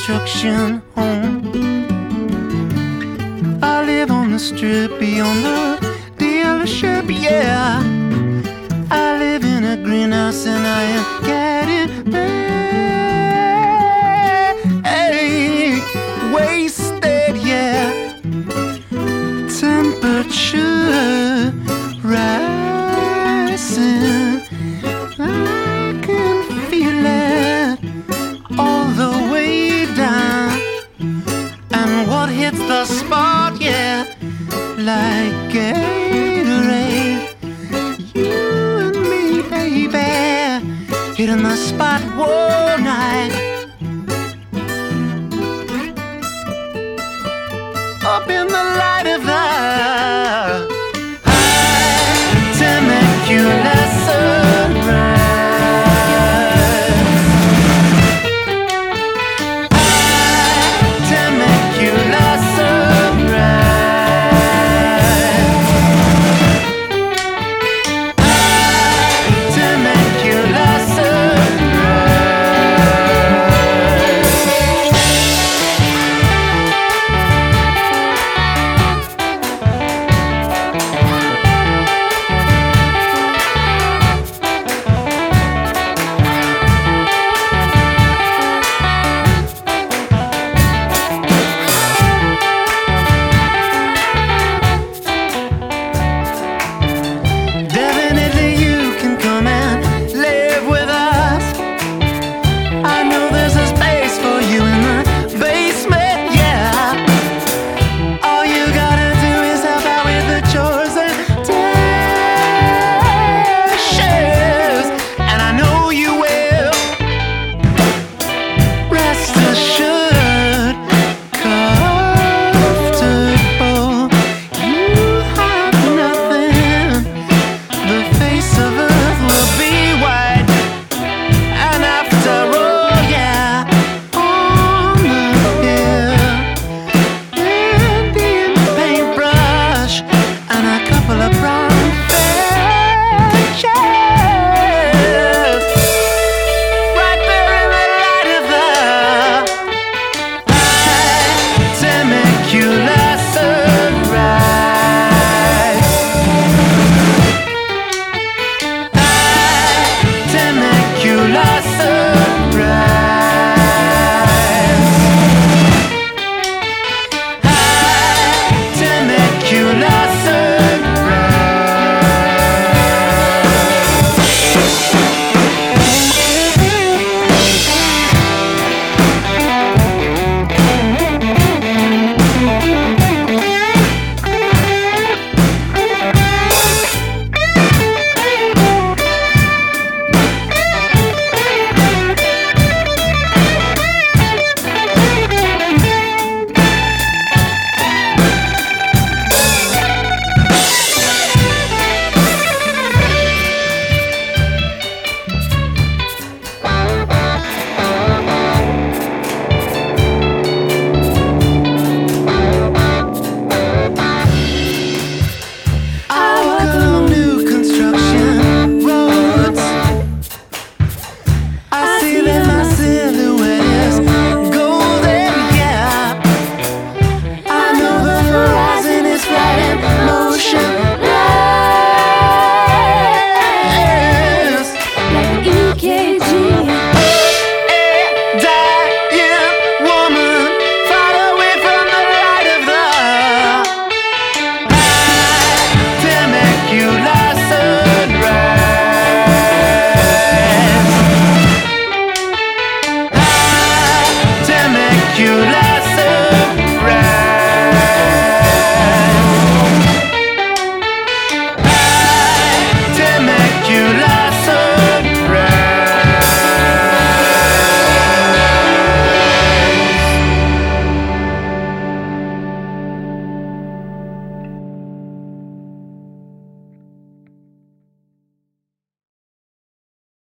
construction home. I live on the strip beyond the dealership, yeah. I live in a greenhouse and I am getting wasted, yeah. Temperature rising, I can feel it all the way down. And what hits the spot, yeah, like Gatorade. You and me, baby, hitting the spot one night. Up in the light.